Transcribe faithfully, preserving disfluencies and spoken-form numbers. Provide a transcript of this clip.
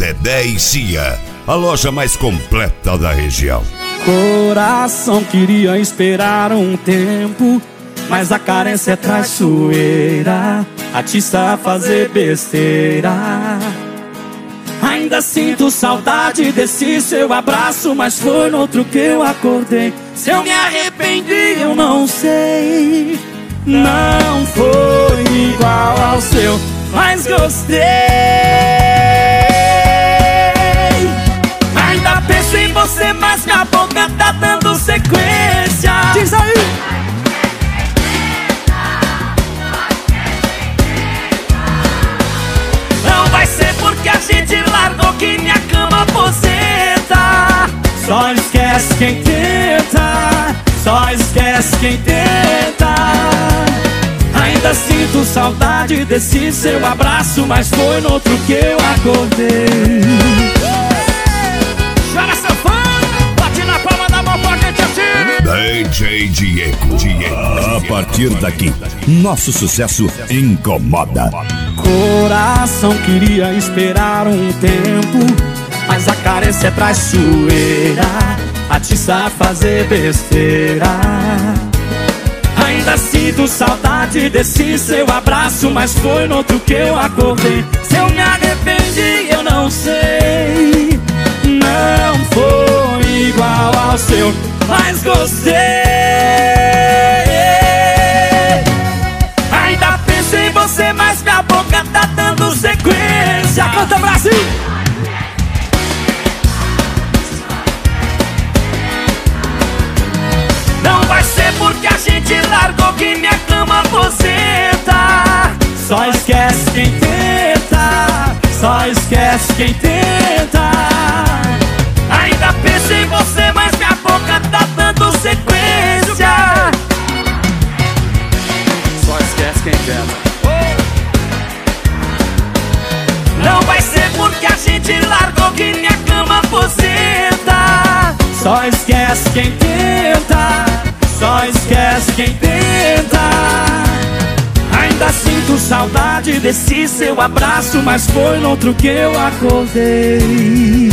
Dedé e Cia, a loja mais completa da região. Coração queria esperar um tempo, mas a carência é traiçoeira, atiça a fazer besteira. Ainda sinto saudade desse seu abraço, mas foi no outro que eu acordei. Se eu me arrependi, eu não sei. Não foi igual ao seu, mas gostei. Ainda penso em você, mas minha boca tá dando sequência. Diz aí! Não vai ser porque a gente largou que minha cama aposenta. Só esquece quem tenta, só esquece quem tenta. Ainda sinto saudade desse seu abraço, mas foi no outro que eu acordei. Chora sanfona, bate na palma da mão pra gente assim. D J Diego, Diego. A partir daqui, nosso sucesso incomoda. Coração queria esperar um tempo, mas a carência é traiçoeira, atiça a fazer besteira. Ainda sinto saudade desse seu abraço, mas foi no outro que eu acordei. Se eu me arrependi, eu não sei. Não foi igual ao seu, mas gostei. Ainda penso em você, mas minha boca tá dando sequência. Canta, Brasil! Não vai ser porque a gente largou que minha cama aposenta. Só esquece quem tenta, só esquece quem tenta. Ainda penso em você, mas minha boca tá dando sequência. Só esquece quem tenta. Não vai ser porque a gente largou que minha cama aposenta. Só esquece quem tenta, só esquece quem tenta. Ainda sinto saudade desse seu abraço, mas foi no outro que eu acordei.